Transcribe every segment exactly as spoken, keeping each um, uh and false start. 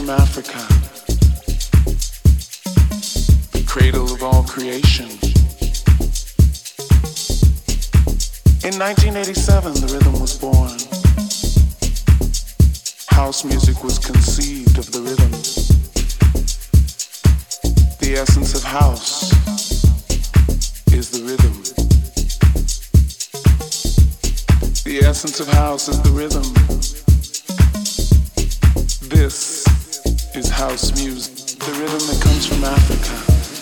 from Africa, the cradle of all creation. In nineteen eighty-seven, the rhythm was born. House music was conceived of the rhythm. The essence of house is the rhythm. The essence of house is the rhythm. This is house music, the rhythm that comes from Africa.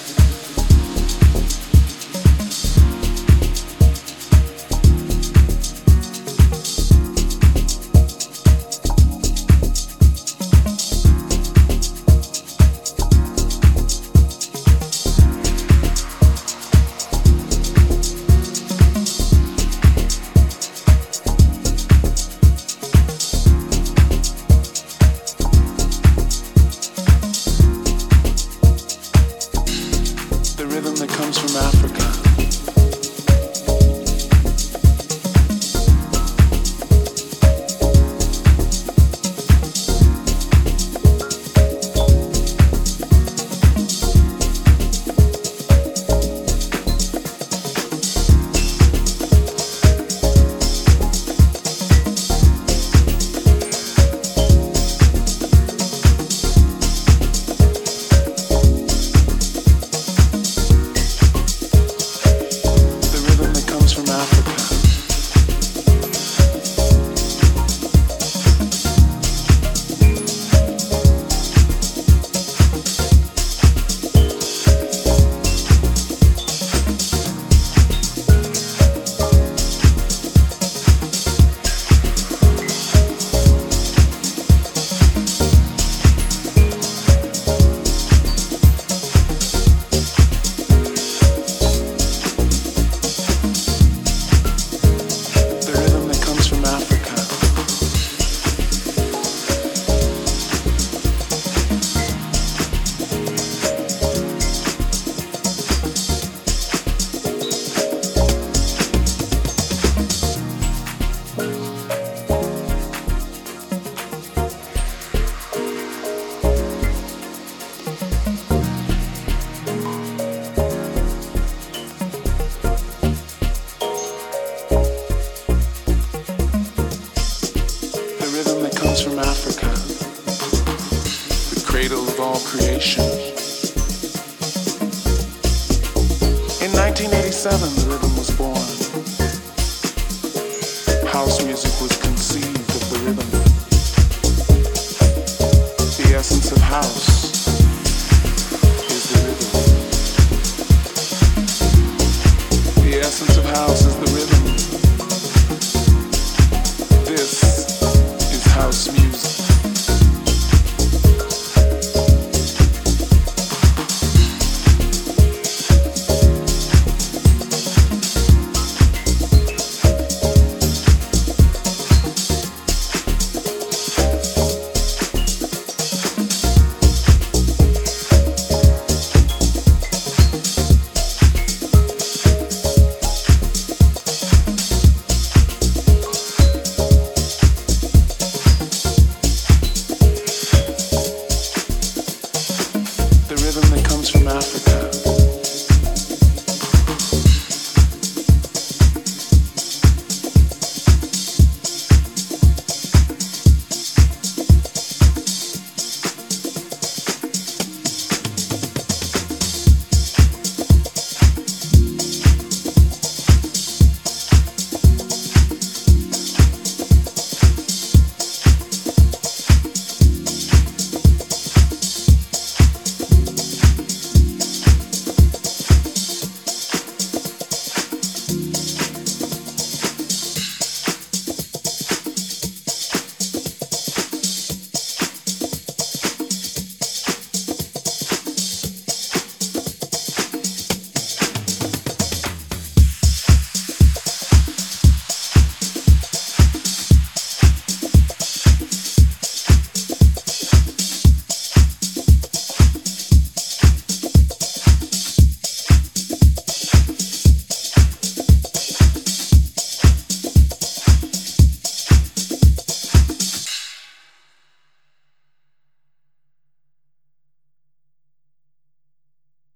From Africa, the cradle of all creation. In nineteen eighty-seven, the rhythm was born. House music was conceived of the rhythm. The essence of house is the rhythm. The essence of house is the rhythm.